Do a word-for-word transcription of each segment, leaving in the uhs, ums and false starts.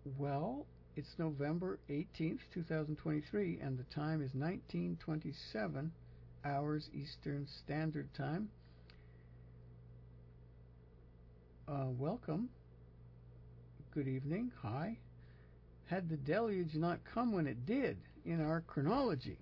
Well, it's November eighteenth, two thousand twenty-three, and the time is nineteen twenty-seven hours Eastern Standard Time. Uh, welcome. Good evening. Hi. Had the deluge not come when it did in our chronology,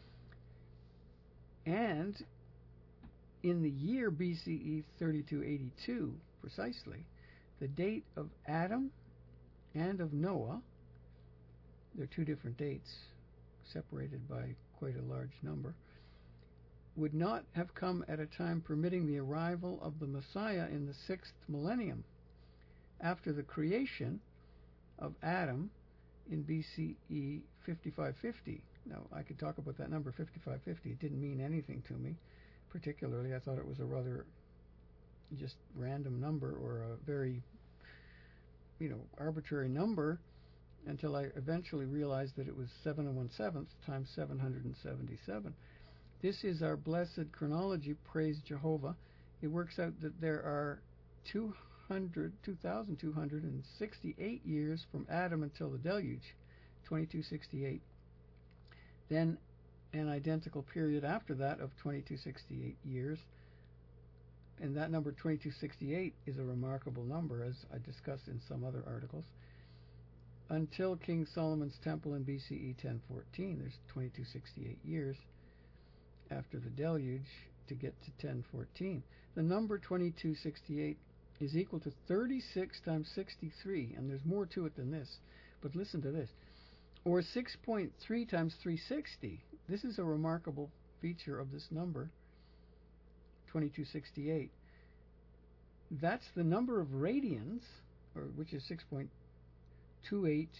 and in the year B C E thirty-two eighty-two, precisely, the date of Adam and of Noah, they're two different dates, separated by quite a large number, would not have come at a time permitting the arrival of the Messiah in the sixth millennium, after the creation of Adam in B C E fifty-five fifty. Now, I could talk about that number fifty-five fifty. It didn't mean anything to me, particularly. I thought it was a rather just random number, or a very, you know, arbitrary number, until I eventually realized that it was seven and one seventh times seven hundred seventy-seven. This is our blessed chronology, praise Jehovah. It works out that there are two hundred, two thousand two hundred sixty-eight years from Adam until the deluge, twenty-two sixty-eight. Then an identical period after that of twenty-two sixty-eight years. And that number twenty-two sixty-eight is a remarkable number, as I discussed in some other articles, until King Solomon's temple in B C E ten fourteen. There's twenty-two sixty-eight years after the deluge to get to ten fourteen. The number twenty-two sixty-eight is equal to thirty-six times sixty-three, and there's more to it than this, but listen to this, or six point three times three hundred sixty. This is a remarkable feature of this number, twenty-two sixty-eight. That's the number of radians, or which is six point two eight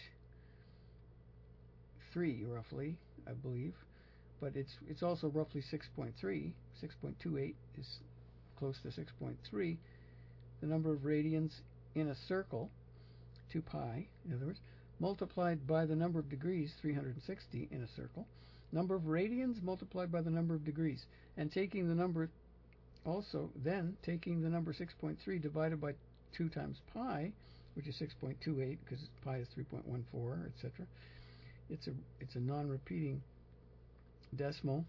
three roughly, I believe, but it's it's also roughly six point three. six point two eight is close to six point three. The number of radians in a circle, two pi, in other words, multiplied by the number of degrees, three hundred sixty in a circle, number of radians multiplied by the number of degrees, and taking the number, also then taking the number six point three divided by two times pi, which is six point two eight, because pi is three point one four, et cetera. It's a it's a non-repeating decimal.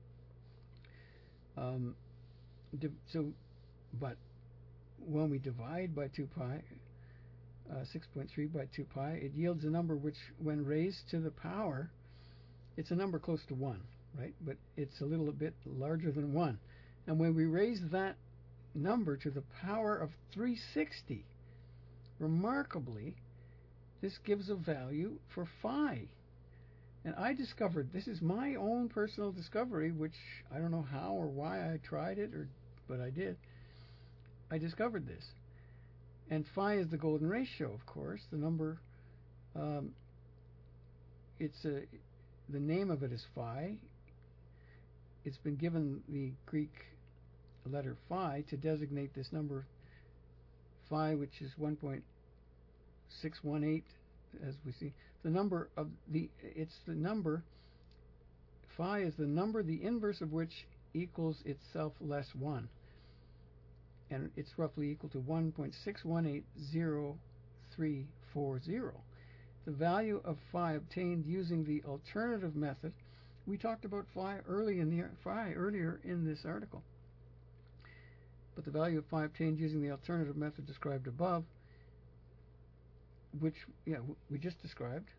Um, so, but when we divide by two pi, uh, six point three by two pi, it yields a number which, when raised to the power, it's a number close to one, right? But it's a little bit larger than one. And when we raise that number to the power of three hundred sixty, remarkably, this gives a value for phi. And I discovered, this is my own personal discovery, which I don't know how or why I tried it, or but I did. I discovered this. And phi is the golden ratio, of course. The number, um, it's a, the name of it is phi. It's been given the Greek letter phi to designate this number phi, which is one point six one eight, as we see. The number of the, it's the number, phi is the number the inverse of which equals itself less one. And it's roughly equal to one point six one eight zero three four zero. The value of phi obtained using the alternative method. We talked about phi early in the phi earlier in this article. But the value of phi obtained using the alternative method described above, which yeah we just described,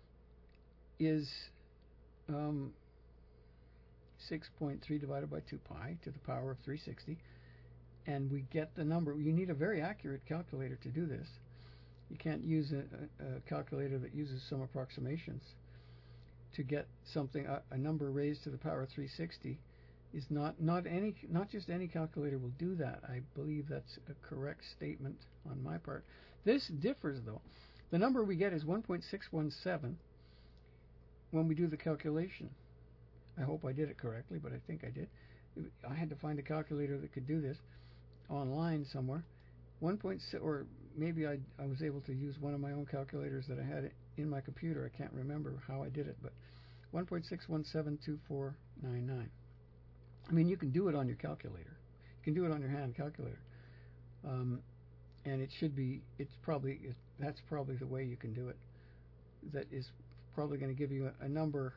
is um, six point three divided by two pi to the power of three hundred sixty. And we get the number. You need a very accurate calculator to do this. You can't use a, a, a calculator that uses some approximations to get something. A, a number raised to the power of three hundred sixty is not not any not just any calculator will do that. I believe that's a correct statement on my part. This differs though. The number we get is one point six one seven when we do the calculation. I hope I did it correctly, but I think I did. I had to find a calculator that could do this online somewhere. one point six, or maybe I I was able to use one of my own calculators that I had in my computer. I can't remember how I did it, but one point six one seven two four nine nine. I mean, you can do it on your calculator. You can do it on your hand calculator. Um, and it should be. It's probably it, that's probably the way you can do it. That is probably going to give you a, a number.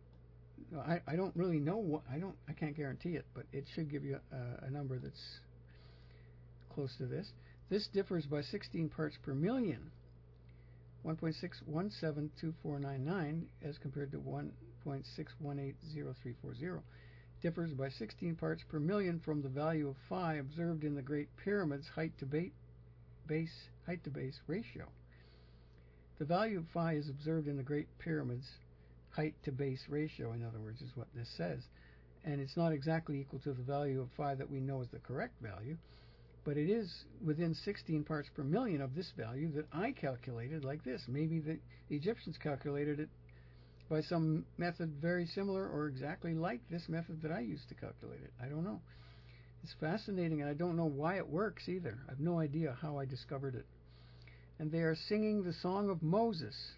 I, I don't really know what I don't I can't guarantee it, but it should give you a, a number that's close to this. This differs by sixteen parts per million, one point six one seven two four nine nine, as compared to one point six one eight zero three four zero. Differs by sixteen parts per million from the value of phi observed in the Great Pyramid's height to base height to base ratio. The value of phi is observed in the Great Pyramid's height to base ratio, in other words, is what this says. And it's not exactly equal to the value of phi that we know is the correct value, but it is within sixteen parts per million of this value that I calculated like this. Maybe the Egyptians calculated it by some method very similar or exactly like this method that I used to calculate it. I don't know. It's fascinating, and I don't know why it works either. I have no idea how I discovered it. And they are singing the song of Moses.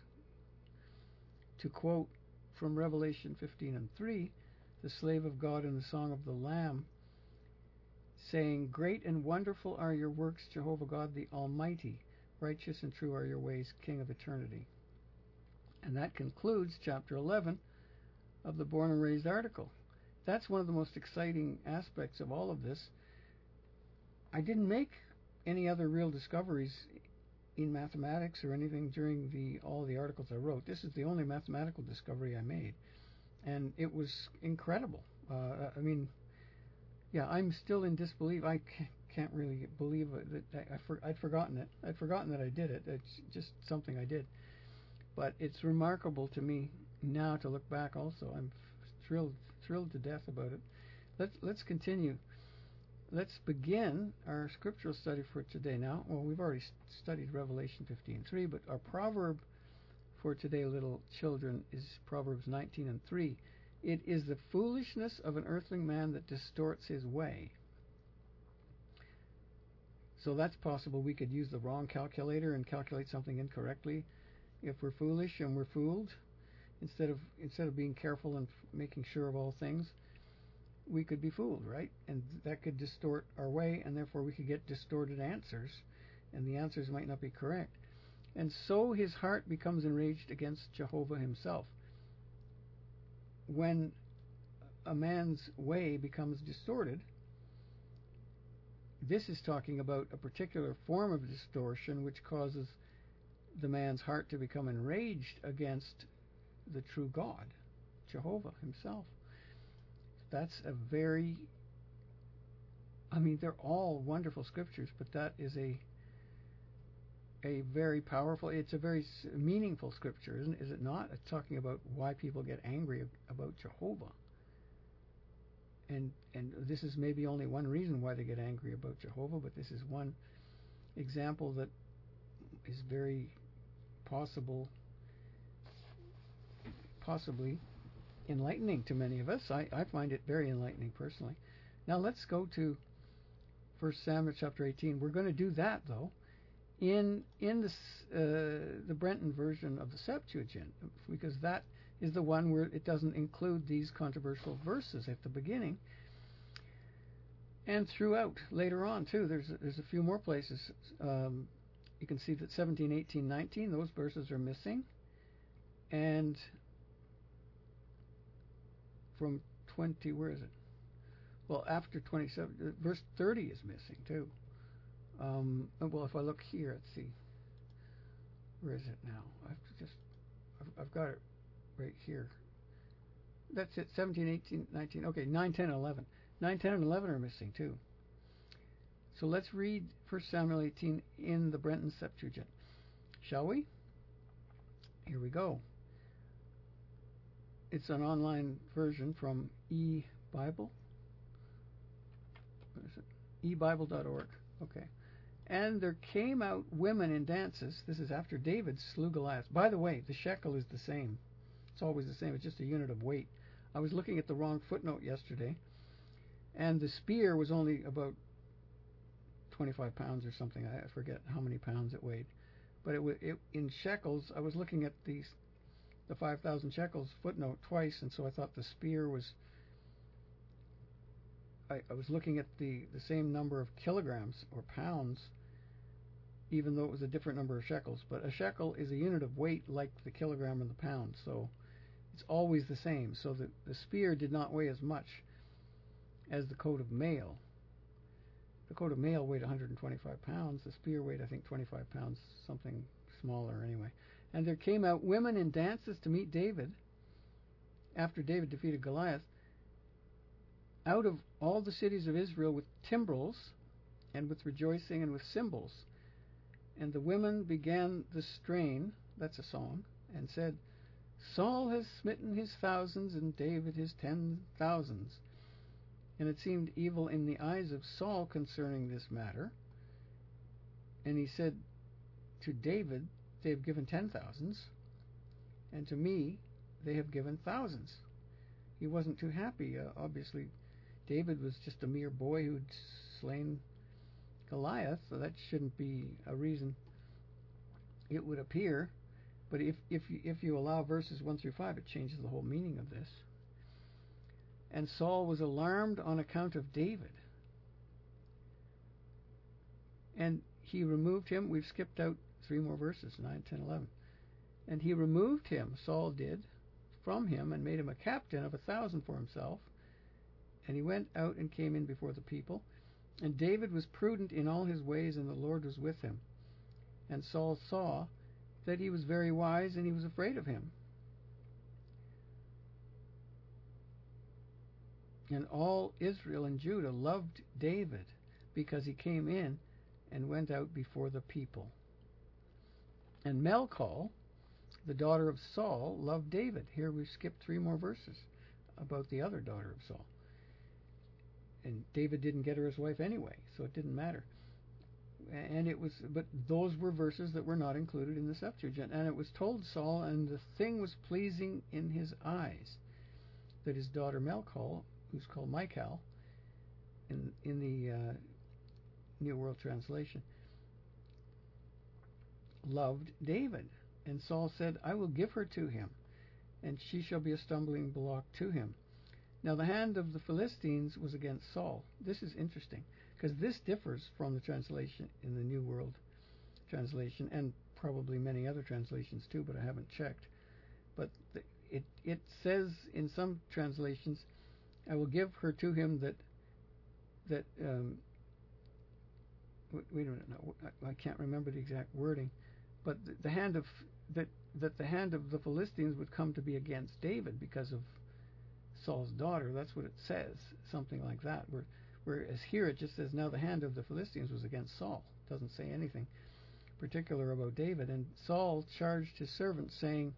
To quote from Revelation fifteen and three, the slave of God in the song of the Lamb, saying, "Great and wonderful are your works, Jehovah God the Almighty. Righteous and true are your ways, King of eternity." And that concludes chapter eleven of the Born and Raised article. That's one of the most exciting aspects of all of this. I didn't make any other real discoveries in mathematics or anything during the all the articles I wrote. This is the only mathematical discovery I made, and it was incredible. Uh, I mean, yeah, I'm still in disbelief. I can't really believe it. I, I for, I'd forgotten it. I'd forgotten that I did it. It's just something I did. But it's remarkable to me now to look back. Also, I'm thrilled, thrilled to death about it. Let's let's continue. Let's begin our scriptural study for today now. Well, we've already studied Revelation fifteen three, but our proverb for today, little children, is Proverbs nineteen and three. It is the foolishness of an earthling man that distorts his way. So that's possible. We could use the wrong calculator and calculate something incorrectly if we're foolish and we're fooled. Instead of instead of being careful and making sure of all things, we could be fooled, right? And that could distort our way, and therefore we could get distorted answers, and the answers might not be correct. And so his heart becomes enraged against Jehovah himself. When a man's way becomes distorted, this is talking about a particular form of distortion which causes the man's heart to become enraged against the true God, Jehovah himself. That's a very, I mean, they're all wonderful scriptures, but that is a a very powerful, it's a very meaningful scripture, isn't is it not? It's talking about why people get angry about Jehovah. And and this is maybe only one reason why they get angry about Jehovah, but this is one example that is very possible, possibly enlightening to many of us. I, I find it very enlightening personally. Now let's go to First Samuel chapter eighteen. We're going to do that though in in this uh, the Brenton version of the Septuagint, because that is the one where it doesn't include these controversial verses at the beginning and throughout later on too. There's there's a few more places. Um, you can see that seventeen, eighteen, nineteen, those verses are missing, and from twenty, where is it? Well, after twenty-seven, verse thirty is missing too. Um, well, if I look here, let's see. Where is it now? I've just, I've, I've got it right here. That's it, seventeen, eighteen, nineteen. Okay, nine, ten, and eleven. nine, ten, and eleven are missing too. So let's read First Samuel eighteen in the Brenton Septuagint. Shall we? Here we go. It's an online version from eBible. What is it? e bible dot org. Okay. And there came out women in dances. This is after David slew Goliath. By the way, the shekel is the same. It's always the same. It's just a unit of weight. I was looking at the wrong footnote yesterday, and the spear was only about twenty-five pounds or something. I forget how many pounds it weighed. But it, it in shekels, I was looking at these, the five thousand shekels footnote twice, and so I thought the spear was, I, I was looking at the, the same number of kilograms or pounds even though it was a different number of shekels. But a shekel is a unit of weight like the kilogram and the pound, so it's always the same. So the, the spear did not weigh as much as the coat of mail. The coat of mail weighed one hundred twenty-five pounds. The spear weighed, I think, twenty-five pounds, something smaller anyway. And there came out women in dances to meet David after David defeated Goliath out of all the cities of Israel with timbrels and with rejoicing and with cymbals. And the women began the strain, that's a song, and said, Saul has smitten his thousands and David his ten thousands. And it seemed evil in the eyes of Saul concerning this matter. And he said to David, they have given ten thousands, and to me they have given thousands. He wasn't too happy. Uh, obviously, David was just a mere boy who'd slain Goliath, so that shouldn't be a reason, it would appear. But if if you, if you allow verses one through five, it changes the whole meaning of this. And Saul was alarmed on account of David. And he removed him. We've skipped out three more verses, nine, ten, eleven. And he removed him, Saul did, from him and made him a captain of a thousand for himself. And he went out and came in before the people. And David was prudent in all his ways, and the Lord was with him. And Saul saw that he was very wise, and he was afraid of him. And all Israel and Judah loved David because he came in and went out before the people. And Melchol, the daughter of Saul, loved David. Here we've skipped three more verses about the other daughter of Saul. And David didn't get her as wife anyway, so it didn't matter. And it was, but those were verses that were not included in the Septuagint. And it was told Saul, and the thing was pleasing in his eyes, that his daughter Melchol, who's called Michal in in the uh, New World Translation, loved David. And Saul said, I will give her to him, and she shall be a stumbling block to him. Now the hand of the Philistines was against Saul. This is interesting, because this differs from the translation in the New World Translation, and probably many other translations too, but I haven't checked. But the, it it says in some translations, I will give her to him that that um, wait a minute, no, I can't remember the exact wording, but the, the hand of that that the hand of the Philistines would come to be against David because of Saul's daughter. That's what it says, something like that. Where, whereas here it just says, now the hand of the Philistines was against Saul. It doesn't say anything particular about David. And Saul charged his servants, saying,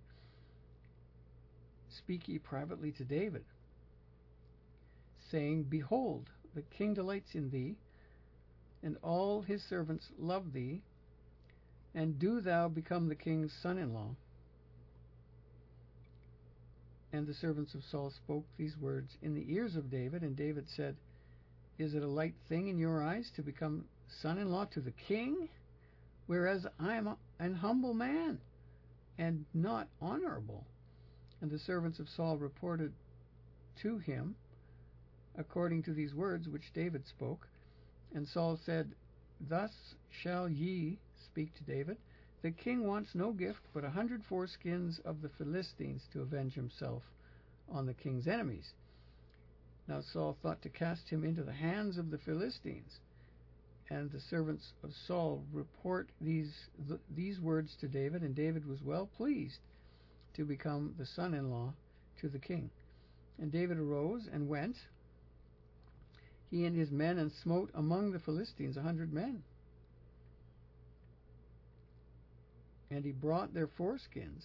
Speak ye privately to David, saying, Behold, the king delights in thee, and all his servants love thee, and do thou become the king's son-in-law. And the servants of Saul spoke these words in the ears of David, and David said, Is it a light thing in your eyes to become son-in-law to the king, whereas I am an humble man, and not honorable? And the servants of Saul reported to him according to these words which David spoke. And Saul said, Thus shall ye speak to David. The king wants no gift but a hundred foreskins of the Philistines to avenge himself on the king's enemies. Now Saul thought to cast him into the hands of the Philistines. And the servants of Saul report these th- these words to David, and David was well pleased to become the son-in-law to the king. And David arose and went, he and his men, and smote among the Philistines a hundred men. And he brought their foreskins,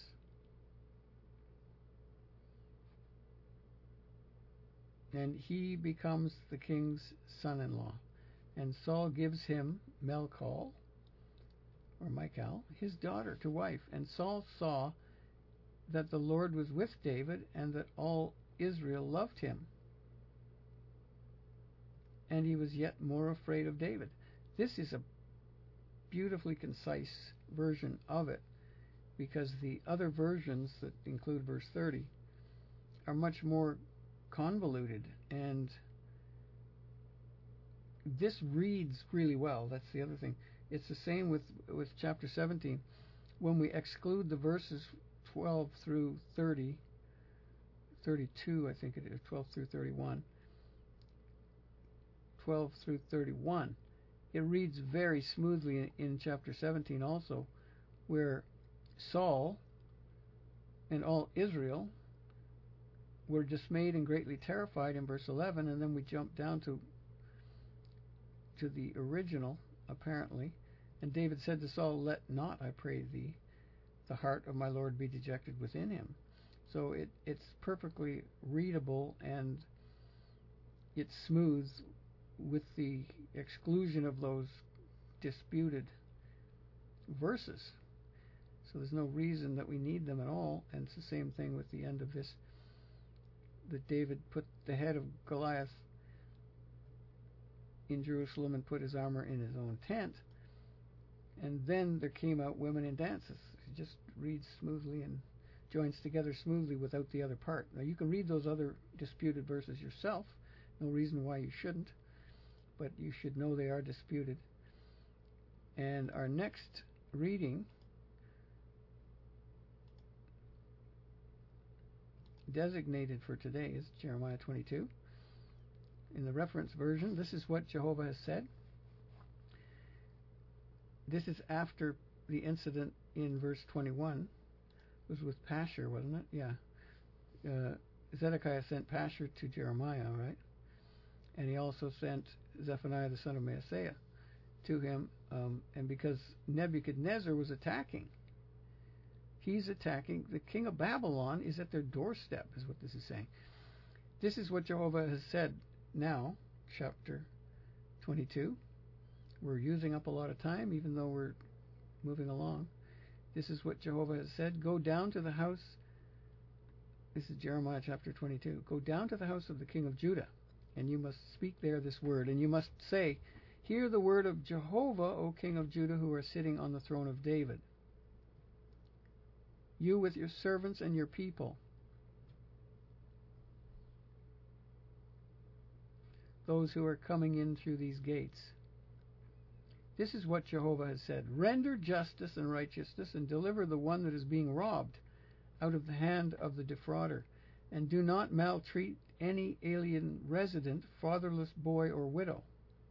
and he becomes the king's son-in-law. And Saul gives him Melchol, or Michal, his daughter, to wife. And Saul saw that the Lord was with David, and that all Israel loved him. And he was yet more afraid of David. This is a beautifully concise version of it, because the other versions that include verse thirty are much more convoluted, and this reads really well. That's the other thing. It's the same with, with chapter seventeen. When we exclude the verses twelve through thirty, thirty-two, I think it is, twelve through thirty-one, twelve through thirty-one, it reads very smoothly in, in chapter seventeen also, where Saul and all Israel were dismayed and greatly terrified in verse eleven, and then we jump down to to the original, apparently. And David said to Saul, "Let not, I pray thee, the heart of my Lord be dejected within him." So it, it's perfectly readable, and it's smooth with the exclusion of those disputed verses. So there's no reason that we need them at all. And it's the same thing with the end of this, that David put the head of Goliath in Jerusalem and put his armor in his own tent. And then there came out women in dances. It just reads smoothly and joins together smoothly without the other part. Now you can read those other disputed verses yourself. No reason why you shouldn't. But you should know they are disputed. And our next reading designated for today is Jeremiah twenty-two. In the reference version, this is what Jehovah has said. This is after the incident in verse twenty-one. It was with Pashur, wasn't it? Yeah. Uh, Zedekiah sent Pashur to Jeremiah, right? And he also sent Zephaniah the son of Maaseiah to him. Um, and because Nebuchadnezzar was attacking, he's attacking, the king of Babylon is at their doorstep, is what this is saying. This is what Jehovah has said now, chapter twenty-two. We're using up a lot of time, even though we're moving along. This is what Jehovah has said. Go down to the house. This is Jeremiah chapter twenty-two. Go down to the house of the king of Judah, and you must speak there this word. And you must say, hear the word of Jehovah, O king of Judah, who are sitting on the throne of David. You with your servants and your people. Those who are coming in through these gates. This is what Jehovah has said. Render justice and righteousness, and deliver the one that is being robbed out of the hand of the defrauder. And do not maltreat any alien resident, fatherless boy or widow.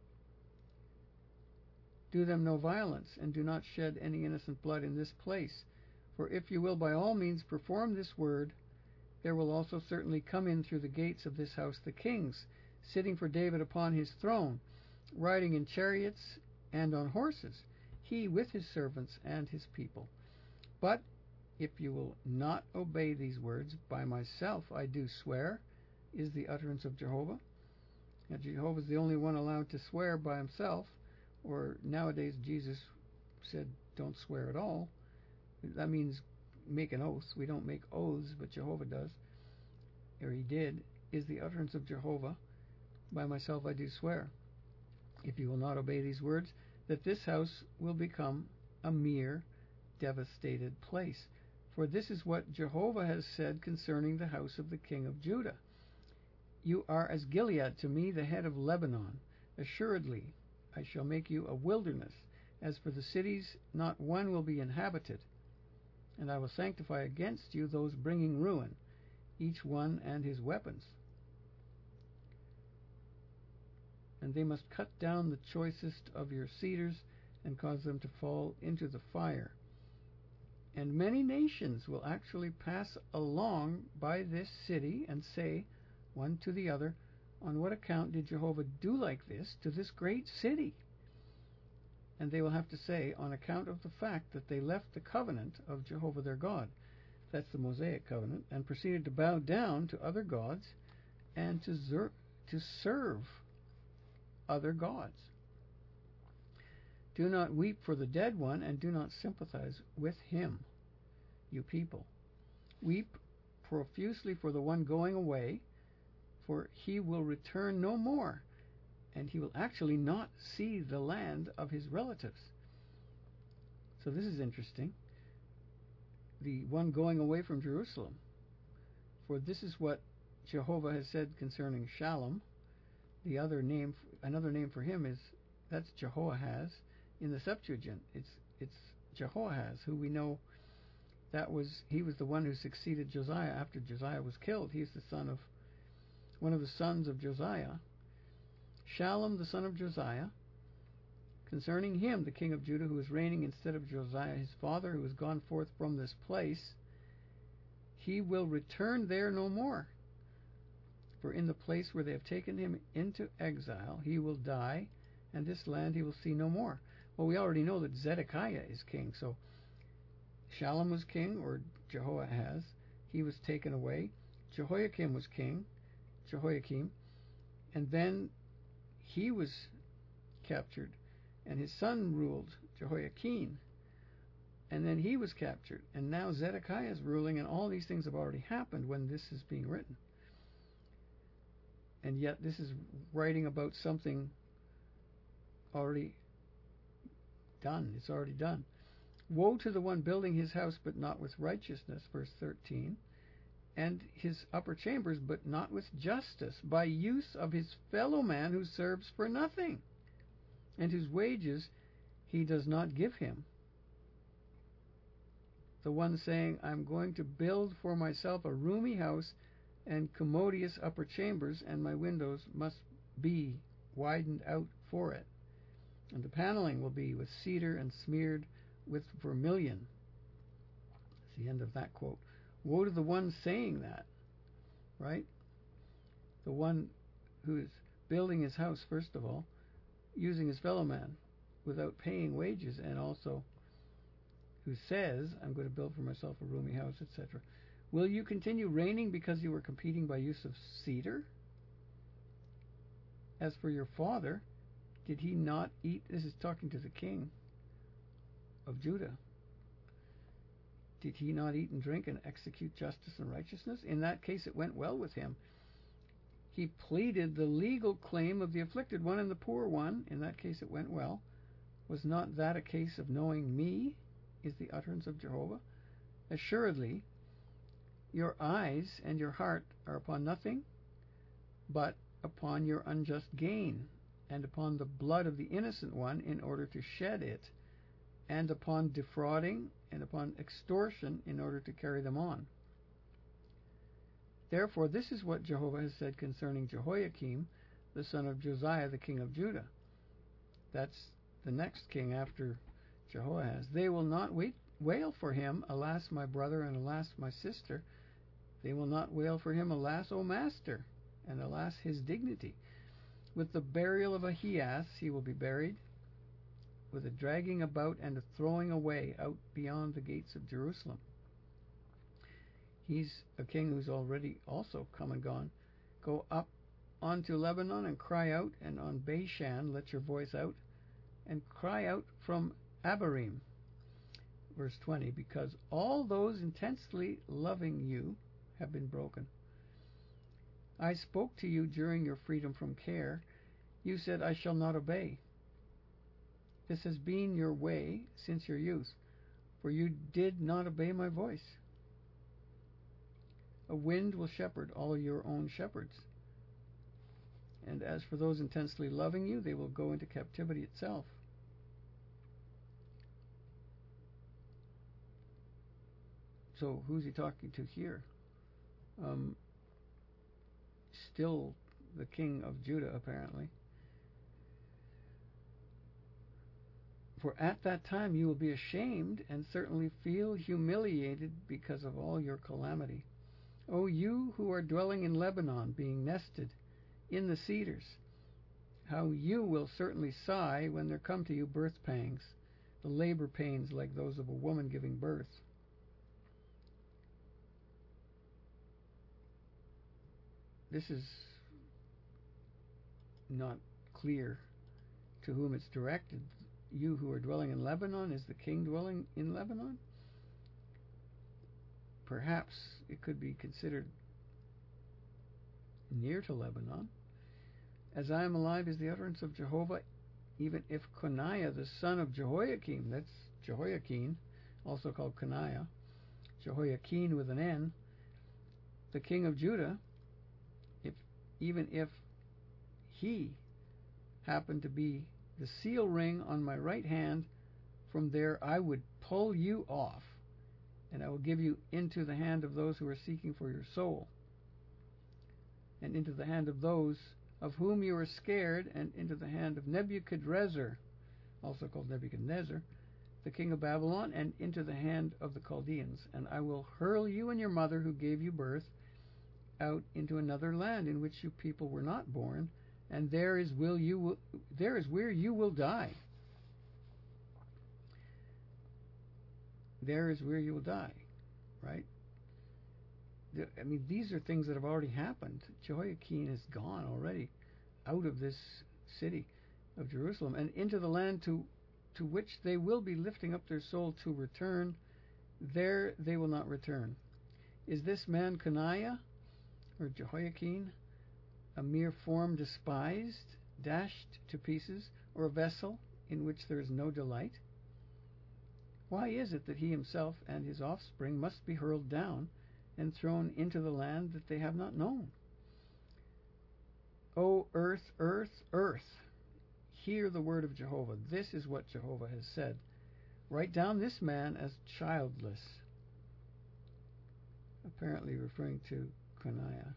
Do them no violence, and do not shed any innocent blood in this place. For if you will by all means perform this word, there will also certainly come in through the gates of this house the kings, sitting for David upon his throne, riding in chariots and on horses, he with his servants and his people. But if you will not obey these words, by myself I do swear, is the utterance of Jehovah. Now Jehovah is the only one allowed to swear by himself, or nowadays Jesus said don't swear at all. That means make an oath. We don't make oaths, but Jehovah does, or he did, is the utterance of Jehovah. By myself I do swear, if you will not obey these words, that this house will become a mere devastated place. For this is what Jehovah has said concerning the house of the king of Judah. You are as Gilead to me, the head of Lebanon. Assuredly, I shall make you a wilderness. As for the cities, not one will be inhabited. And I will sanctify against you those bringing ruin, each one and his weapons. And they must cut down the choicest of your cedars and cause them to fall into the fire. And many nations will actually pass along by this city and say, one to the other, on what account did Jehovah do like this to this great city? And they will have to say, on account of the fact that they left the covenant of Jehovah their God. That's the Mosaic covenant, and proceeded to bow down to other gods and to, zer- to serve other gods. Do not weep for the dead one, and do not sympathize with him, you people. Weep profusely for the one going away, for he will return no more, and he will actually not see the land of his relatives. So this is interesting. The one going away from Jerusalem. For this is what Jehovah has said concerning Shalom. The other name, another name for him is, that's Jehoahaz, in the Septuagint. It's it's Jehoahaz, who we know that was he was the one who succeeded Josiah after Josiah was killed. He's the son of one of the sons of Josiah. Shallum, the son of Josiah, concerning him, the king of Judah, who is reigning instead of Josiah his father, who has gone forth from this place, he will return there no more. For in the place where they have taken him into exile, he will die, and this land he will see no more. Well, we already know that Zedekiah is king, so Shallum was king, or Jehoahaz. He was taken away. Jehoiakim was king, Jehoiakim, and then he was captured, and his son ruled, Jehoiakim, and then he was captured, and now Zedekiah is ruling, and all these things have already happened when this is being written. And yet this is writing about something already done. It's already done. Woe to the one building his house, but not with righteousness, verse thirteen, and his upper chambers, but not with justice, by use of his fellow man who serves for nothing, and whose wages he does not give him. The one saying, I'm going to build for myself a roomy house and commodious upper chambers, and my windows must be widened out for it. And the paneling will be with cedar and smeared with vermilion. That's the end of that quote. Woe to the one saying that, right? The one who is building his house, first of all, using his fellow man without paying wages, and also who says, I'm going to build for myself a roomy house, et cetera. Will you continue reigning because you were competing by use of cedar? As for your father, did he not eat? This is talking to the king of Judah. Did he not eat and drink and execute justice and righteousness? In that case, it went well with him. He pleaded the legal claim of the afflicted one and the poor one. In that case, it went well. Was not that a case of knowing me, is the utterance of Jehovah? Assuredly, your eyes and your heart are upon nothing but upon your unjust gain, and upon the blood of the innocent one in order to shed it, and upon defrauding and upon extortion in order to carry them on. Therefore, this is what Jehovah has said concerning Jehoiakim, the son of Josiah, the king of Judah. That's the next king after Jehoahaz. They will not wait, wail for him, alas, my brother, and alas, my sister. They will not wail for him, alas, O master, and alas, his dignity. With the burial of Ahias he will be buried, with a dragging about and a throwing away out beyond the gates of Jerusalem. He's a king who's already also come and gone. Go up onto Lebanon and cry out, and on Bashan let your voice out, and cry out from Abarim. Verse twenty, because all those intensely loving you have been broken. I spoke to you during your freedom from care. You said, I shall not obey. This has been your way since your youth, for you did not obey my voice. A wind will shepherd all your own shepherds. And as for those intensely loving you, they will go into captivity itself. So who's he talking to here? Um, still the king of Judah, apparently. For at that time you will be ashamed and certainly feel humiliated because of all your calamity. O you who are dwelling in Lebanon, being nested in the cedars, how you will certainly sigh when there come to you birth pangs, the labor pains like those of a woman giving birth. This is not clear to whom it's directed. You who are dwelling in Lebanon, is the king dwelling in Lebanon? Perhaps it could be considered near to Lebanon. As I am alive is the utterance of Jehovah, even if Coniah, the son of Jehoiakim, that's Jehoiakim, also called Coniah, Jehoiakim with an N, the king of Judah, if even if he happened to be the seal ring on my right hand, from there I would pull you off, and I will give you into the hand of those who are seeking for your soul, and into the hand of those of whom you are scared, and into the hand of Nebuchadrezzar, also called Nebuchadnezzar, the king of Babylon, and into the hand of the Chaldeans. And I will hurl you and your mother who gave you birth out into another land in which you people were not born, and there is will you will, there is where you will die. There is where you will die, right? I mean, these are things that have already happened. Jehoiakim is gone already out of this city of Jerusalem and into the land to to which they will be lifting up their soul to return. There they will not return. Is this man Coniah or Jehoiakim a mere form despised, dashed to pieces, or a vessel in which there is no delight? Why is it that he himself and his offspring must be hurled down and thrown into the land that they have not known? O earth, earth, earth, hear the word of Jehovah. This is what Jehovah has said. Write down this man as childless, apparently referring to Coniah,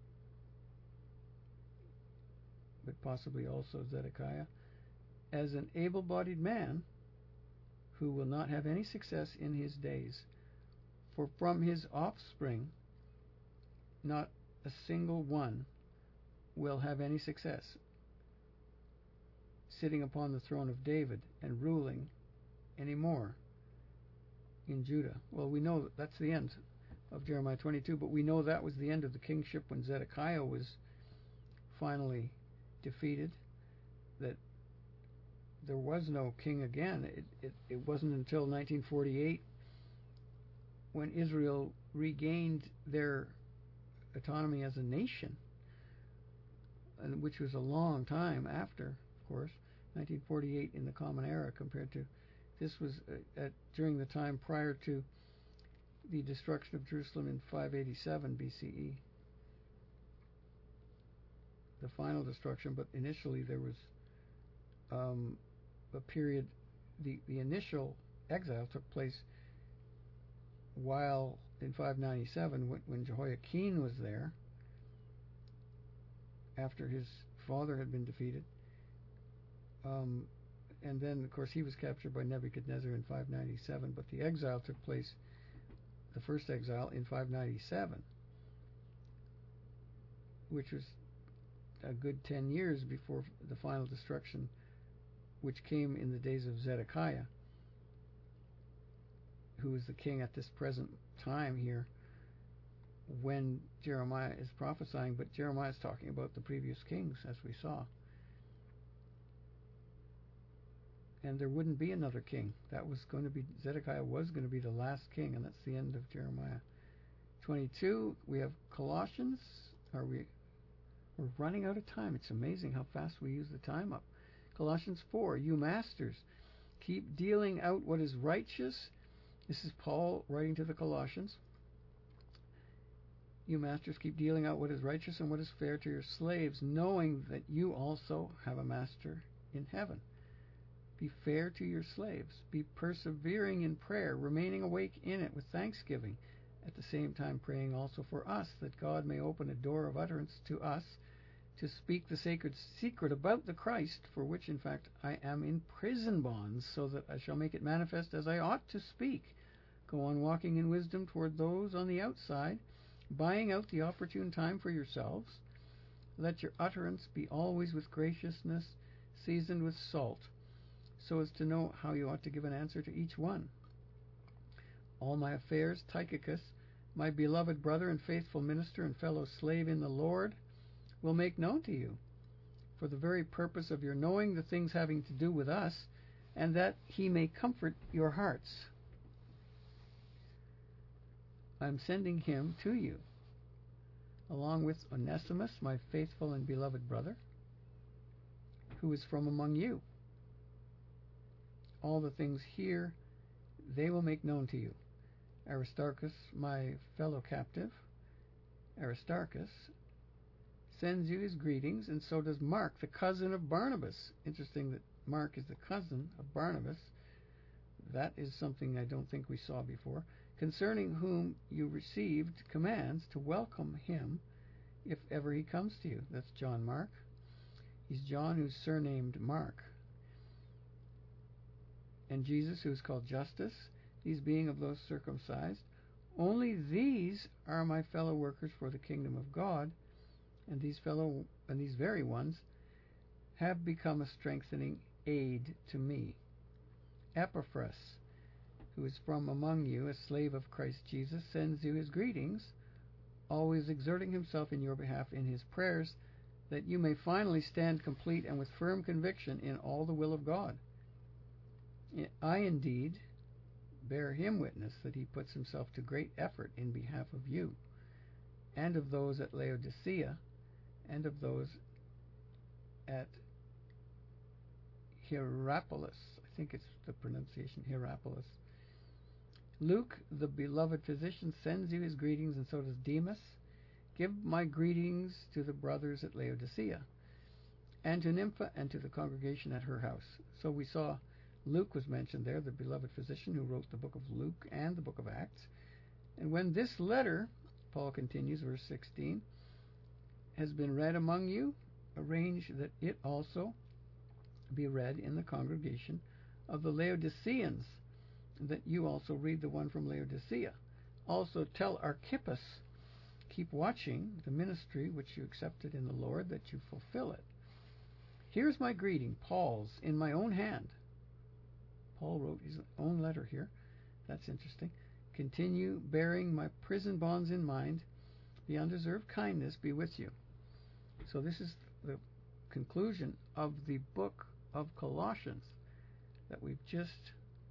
but possibly also Zedekiah, as an able-bodied man who will not have any success in his days. For from his offspring not a single one will have any success, sitting upon the throne of David and ruling any more in Judah. Well, we know that that's the end of Jeremiah twenty-two, but we know that was the end of the kingship when Zedekiah was finally defeated, that there was no king again. It, it, it wasn't until nineteen forty-eight, when Israel regained their autonomy as a nation, and which was a long time after, of course, nineteen forty-eight in the Common Era compared to, this was uh, at, during the time prior to the destruction of Jerusalem in five eighty-seven B C E. The final destruction, but initially there was um, a period, the, the initial exile took place while in five ninety-seven, when, when Jehoiakim was there, after his father had been defeated. Um, and then, of course, he was captured by Nebuchadnezzar in five ninety-seven, but the exile took place, the first exile, in five ninety-seven, which was a good ten years before the final destruction, which came in the days of Zedekiah, who was the king at this present time here when Jeremiah is prophesying. But Jeremiah is talking about the previous kings, as we saw. And there wouldn't be another king. That was going to be, Zedekiah was going to be the last king, and that's the end of Jeremiah twenty-two. We have Colossians. Are we... We're running out of time. It's amazing how fast we use the time up. Colossians four, you masters, keep dealing out what is righteous. This is Paul writing to the Colossians. You masters, keep dealing out what is righteous and what is fair to your slaves, knowing that you also have a master in heaven. Be fair to your slaves. Be persevering in prayer, remaining awake in it with thanksgiving, at the same time praying also for us, that God may open a door of utterance to us to speak the sacred secret about the Christ, for which in fact I am in prison bonds, so that I shall make it manifest as I ought to speak. Go on walking in wisdom toward those on the outside, buying out the opportune time for yourselves. Let your utterance be always with graciousness, seasoned with salt, so as to know how you ought to give an answer to each one. All my affairs, Tychicus, my beloved brother and faithful minister and fellow slave in the Lord, will make known to you, for the very purpose of your knowing the things having to do with us, and that he may comfort your hearts. I am sending him to you, along with Onesimus, my faithful and beloved brother, who is from among you. All the things here they will make known to you. Aristarchus, my fellow captive, Aristarchus, sends you his greetings, and so does Mark, the cousin of Barnabas. Interesting that Mark is the cousin of Barnabas. That is something I don't think we saw before. Concerning whom you received commands to welcome him if ever he comes to you. That's John Mark. He's John, who's surnamed Mark. And Jesus, who is called Justus, these being of those circumcised. Only these are my fellow workers for the kingdom of God, and these fellow and these very ones have become a strengthening aid to me. Epaphras, who is from among you, a slave of Christ Jesus, sends you his greetings, always exerting himself in your behalf in his prayers, that you may finally stand complete and with firm conviction in all the will of God. I indeed bear him witness that he puts himself to great effort in behalf of you, and of those at Laodicea, and of those at Hierapolis. I think it's the pronunciation, Hierapolis. Luke, the beloved physician, sends you his greetings, and so does Demas. Give my greetings to the brothers at Laodicea, and to Nympha, and to the congregation at her house. So we saw Luke was mentioned there, the beloved physician who wrote the book of Luke and the book of Acts. And when this letter, Paul continues, verse sixteen, has been read among you, arrange that it also be read in the congregation of the Laodiceans, that you also read the one from Laodicea. Also tell Archippus, keep watching the ministry which you accepted in the Lord, that you fulfill it. Here's my greeting, Paul's, in my own hand. Paul wrote his own letter here. That's interesting. Continue bearing my prison bonds in mind. The undeserved kindness be with you. So this is the conclusion of the book of Colossians that we've just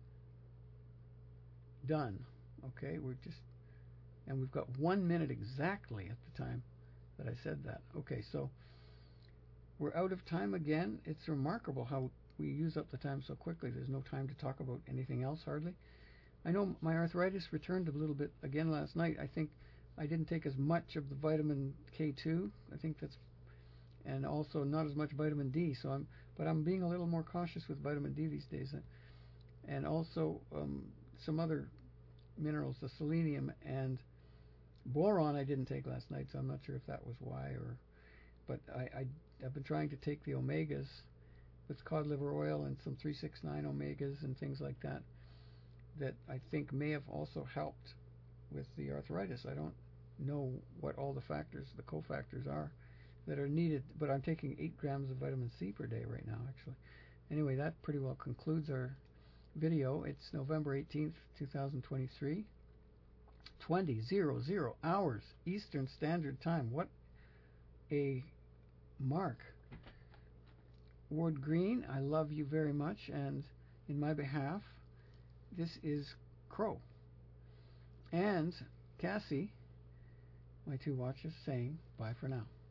done. Okay, we're just, and we've got one minute exactly at the time that I said that. Okay, so we're out of time again. It's remarkable how we use up the time so quickly. There's no time to talk about anything else hardly. I know my arthritis returned a little bit again last night. I think I didn't take as much of the vitamin K two. I think that's, and also not as much vitamin D. So I'm, but I'm being a little more cautious with vitamin D these days, and also um, some other minerals, the selenium and boron. I didn't take last night, so I'm not sure if that was why, or, but I, I I've been trying to take the omegas with cod liver oil and some three sixty-nine omegas and things like that, that I think may have also helped with the arthritis. I don't know what all the factors, the cofactors are that are needed, but I'm taking eight grams of vitamin C per day right now, actually. Anyway, that pretty well concludes our video. It's November eighteenth, two thousand twenty-three, twenty hundred hours Eastern Standard Time. What a mark. Ward Green, I love you very much, and in my behalf, this is Crow. And Cassie, my two watches, saying bye for now.